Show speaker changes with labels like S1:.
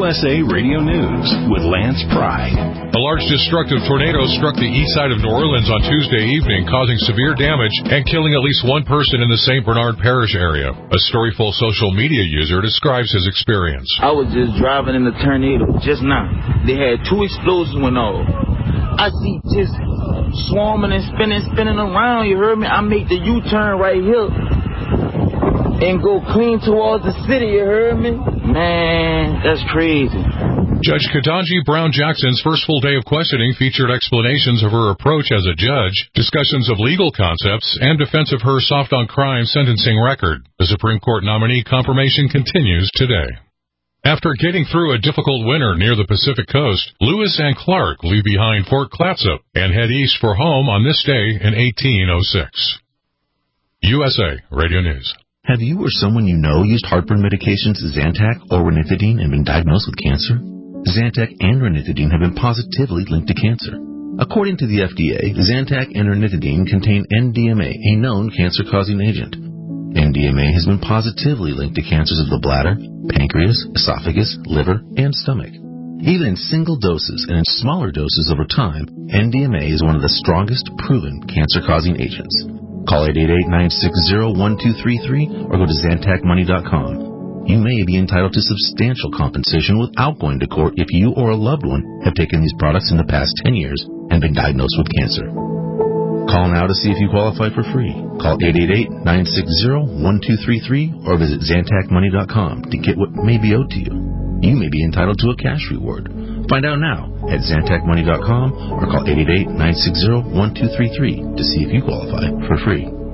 S1: USA Radio News with Lance Pride.
S2: A large destructive tornado struck the east side of New Orleans on Tuesday evening, causing severe damage and killing at least one person in the St. Bernard Parish area. A Storyful social media user describes his experience.
S3: I was just driving in the tornado just now. They had 2 explosions went off. I see just swarming and spinning around, you heard me? I make the U-turn right here and go clean towards the city, you heard me? Man, that's crazy.
S2: Judge Ketanji Brown Jackson's first full day of questioning featured explanations of her approach as a judge, discussions of legal concepts, and defense of her soft-on-crime sentencing record. The Supreme Court nominee confirmation continues today. After getting through a difficult winter near the Pacific Coast, Lewis and Clark leave behind Fort Clatsop and head east for home on this day in 1806. USA Radio News.
S4: Have you or someone you know used heartburn medications Zantac or ranitidine and been diagnosed with cancer? Zantac and ranitidine have been positively linked to cancer. According to the FDA, Zantac and ranitidine contain NDMA, a known cancer-causing agent. NDMA has been positively linked to cancers of the bladder, pancreas, esophagus, liver, and stomach. Even in single doses and in smaller doses over time, NDMA is one of the strongest proven cancer-causing agents. Call 888-960-1233 or go to ZantacMoney.com. You may be entitled to substantial compensation without going to court if you or a loved one have taken these products in the past 10 years and been diagnosed with cancer. Call now to see if you qualify for free. Call 888-960-1233 or visit ZantacMoney.com to get what may be owed to you. You may be entitled to a cash reward. Find out now at ZantacMoney.com or call 888-960-1233 to see if you qualify for free.